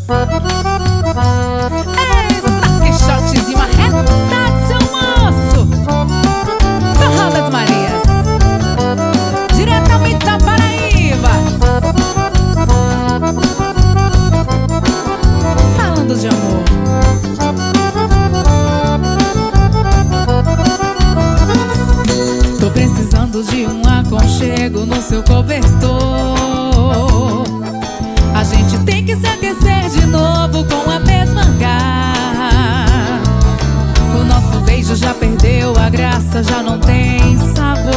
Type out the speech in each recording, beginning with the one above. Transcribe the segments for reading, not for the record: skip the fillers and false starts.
Eita, que shotzinho arretado, seu moço. Forró das Marias, diretamente da Paraíba, falando de amor. Tô precisando de um aconchego no seu cobertor. A gente tem que se aquecer de novo com a mesma garra. O nosso beijo já perdeu a graça, já não tem sabor.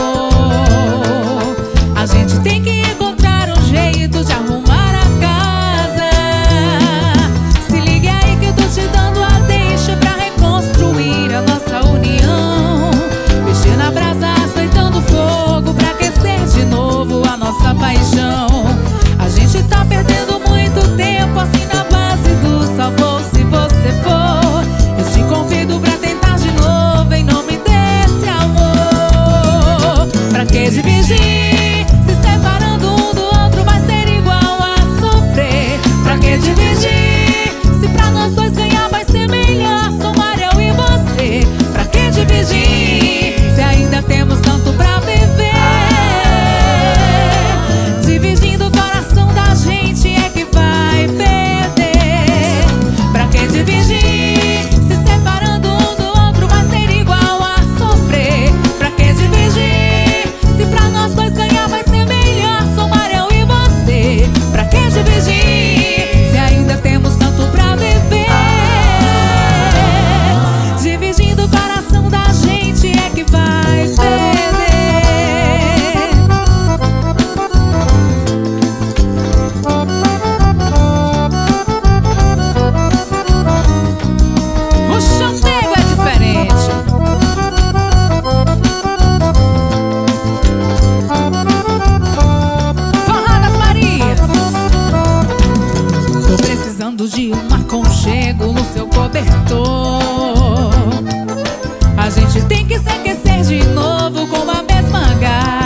A gente tem que encontrar um jeito de arrumar a casa. Se ligue aí que eu tô te dando a deixa pra reconstruir a nossa união. Mexer na brasa, aceitando fogo pra aquecer de novo a nossa paixão. A gente tá perdendo muito tempo assim na base do salvou se você for. Eu te convido pra tentar de novo em nome desse amor. Pra que dividir? Se separando um do outro vai ser igual a sofrer. Pra que dividir? Se pra nós dois ganhar vai ser melhor somar eu e você. Pra que dividir? Se ainda temos tanto pra viver. Dividindo o coração da gente é que vai perder. Pra que dividir? Se separando um do outro vai ser igual a sofrer. Pra que dividir? Se pra nós dois ganhar vai ser melhor somar eu e você. Pra que dividir? Se ainda temos tanto pra viver. Dividindo o coração da gente é que vai perder. O chamego é diferente. Forró das Marias. Tô precisando de um aconchego no seu cobertor. A gente tem que se aquecer de novo com a mesma garra.